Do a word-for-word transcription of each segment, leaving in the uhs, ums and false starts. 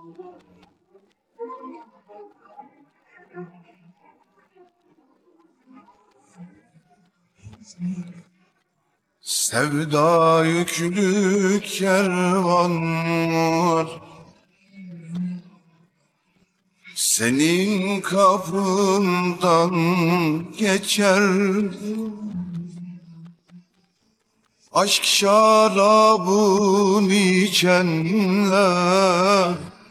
Sevda yüklü kervanlar senin kapından geçer. Aşk şarabını içenler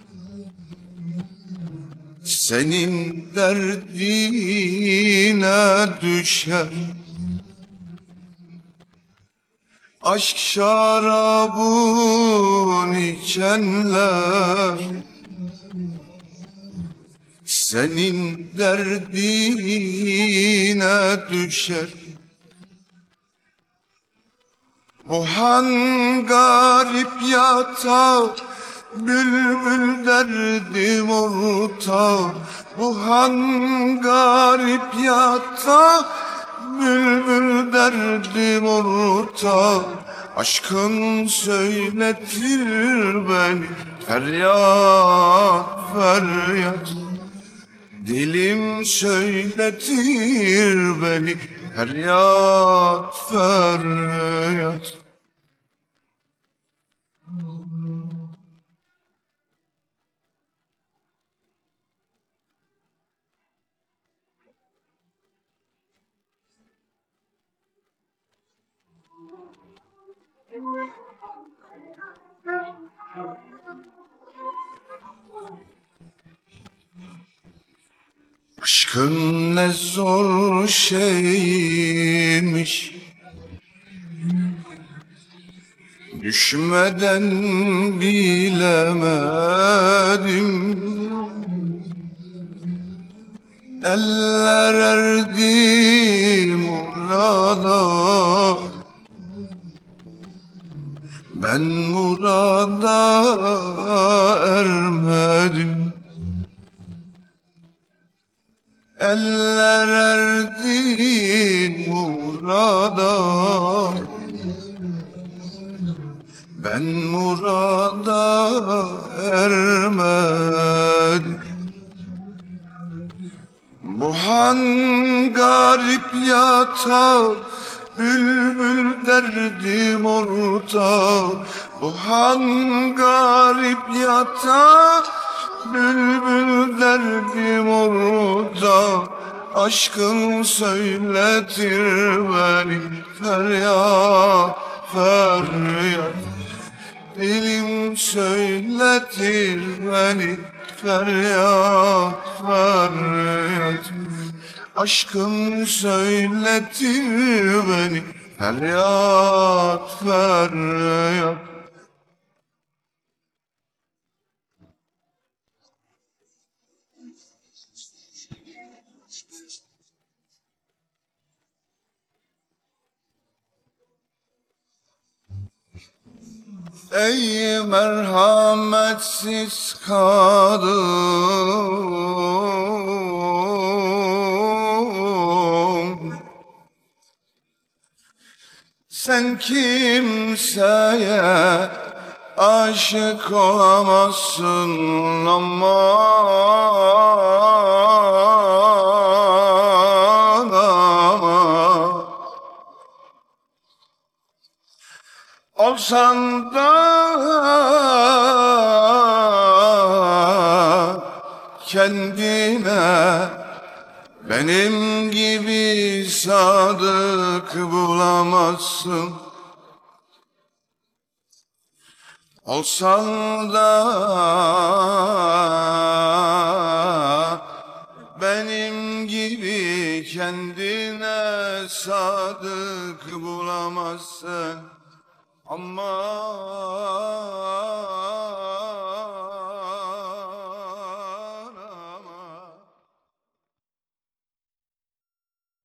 senin derdine düşer. Aşk şarabını içenler senin derdine düşer. Bu han garip yatağı, bülbül derdim ortağı. Bu han garip yatağı, bülbül derdim ortağı. Aşkın söyletir beni feryat feryat. Dilim söyletir beni feryat feryat. Aşkın ne zor şeymiş, düşmeden bilemedim. Eller erdi murada, ben murada ermedim. Eller erdi murada, ben murada ermedim. Bu han garip yatağı, bülbül derdim ortağı. Bu han garip yatağı, bülbül derdim orada. Aşkın söyletir beni feryat feryat. Dilim söyletir beni feryat feryat. Aşkın söyletir beni feryat feryat. Ey merhametsiz kadın, sen kimseye aşık olamazsın ama olsan da kendine benim gibi sadık bulamazsın. Olsan da benim gibi kendine sadık bulamazsın. Ama